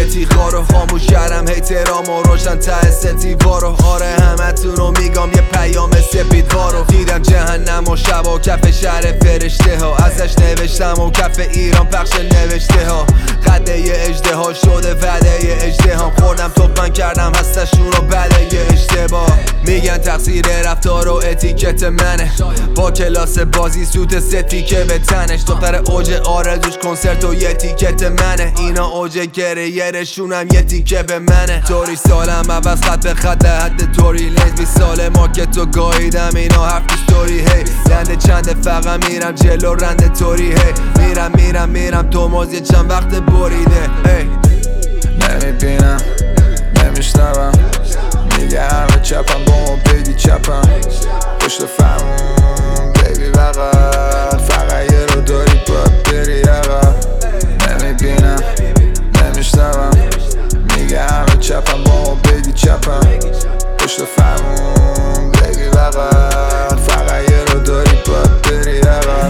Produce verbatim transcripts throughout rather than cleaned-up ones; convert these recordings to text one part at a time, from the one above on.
افتخارو خاموش کردم هیترامو روشن ته ستیوارو آره همتونو میگم یه پیام سپیدوارو دیدم جهنم و شب و کف شهر فرشته ها ازش نوشتم و کف ایران پخش نوشته ها قده یه اجده ها شده وده یه اجده ها خوردم توپن کردم هستشون رو بله یه اشتباه میگن تقصیر رفتار و اتیکت منه با کلاس بازی سوت ستی که به تنش دختر اوج آرزوش کنسرت و یه تیکت منه اینا اوج گریرشونم یه تیکه به منه توری سالم عوض خط به خط حد توری لیز بی سال مارکت و گاهیدم اینا هفت ستوری هی لنده چنده فقط میرم جلو رنده توری هی میرم میرم میرم تو موزی چند وقت بریده هی نمیبینم نمیشنوم میگه همه چپم با ما بیدی چپم پشت فرمون بیبی بغل فقط یه رو داری باید بری عقب نمیبینم نمیشنوم میگه همه چپم با ما بیدی چپم پشت فرمون بیبی بغل فقط یه رو داری باید بری عقب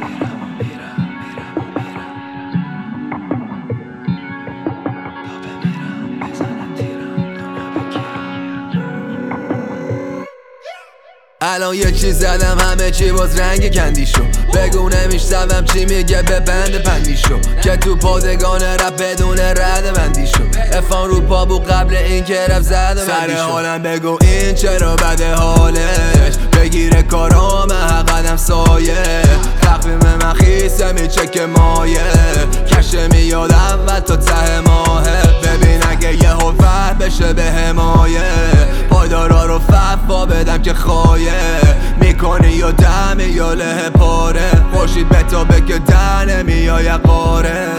الان یه چی زدم همه چی باز رنگ کندی شو بگو نمیشتوم چی میگه به بند پندی شو که تو پادگان رب بدون رد بندی شو افان رو پا بو قبل این که رب زده سر حالم بگو این چرا بده حالش بگیره کارام قدم سایه تقویم من خیسه میچک مایه کشه میاد اول تا ته ماهه ببین اگه یه حوفه بشه به حمایه پایدارا رو ففا بدم که خواهی میکنی یا دمی یا له پاره خوشید به تا بگه دنه میای قاره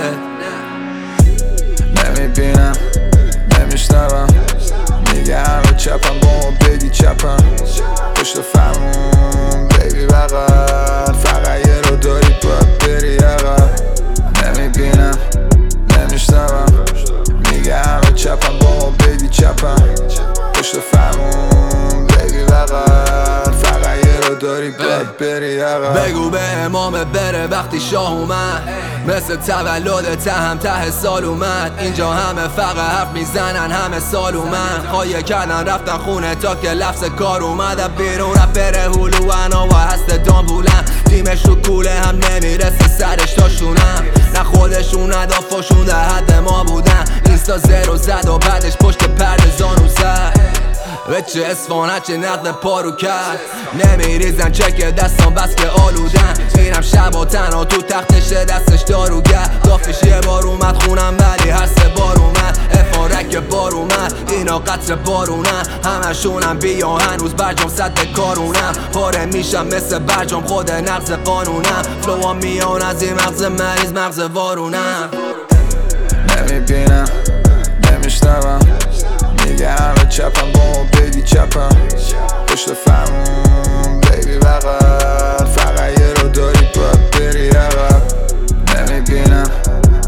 نمیبینم نمیشنوم میگه همه چپم با ما بیدی چپم پشت فرمون بیبی بغل فقط یه رو داری باید بری عقب نمیبینم نمیشنوم میگه همه چپم با ما بیدی چپم پشت فرمون بیبی بغل فقط یه رو داری باید بری عقب بگو به امام بره وقتی شاه اومد مثل تولد تهم ته سال اومد اینجا همه فقط حرف میزنن همه سال اومد خواهی کردن رفتن خونه تا که لفظ کار اومد بیرون رفره هلو انا و هست دامبولن تیمش رو کوله هم نمیرسه سرش تا شونم نه خودشون ندافاشون در حد ما بودن اینستا زیرو زد و بعدش پشت پرده زانو زد وچه اسفان هچه نقد پارو کرد نمیریزن چک دستان بس که آلودن میرم شب و تنها تو تختش دستش داروگر دافش یه بار اومد خونم ولی هر سه بار اومد افان رک بار اومد اینا قطر بارونن همشونم بیا هنوز برجام صد کارونم پاره میشم مثل برجام خود نقض قانونم فلوام میان از این مغز مریض مغز وارونم نمیبینم نمیشنوم میگه همه چپم با ما بیدی چپم پشت فرمون بیبی بغل فقط یه رو داری باید بری عقب نمیبینم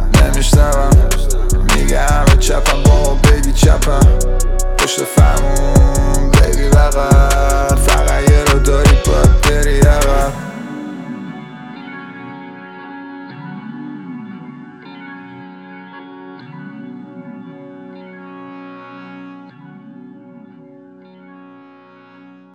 نمیشنوم میگه همه چپم با ما بیدی چپم پشت فرمون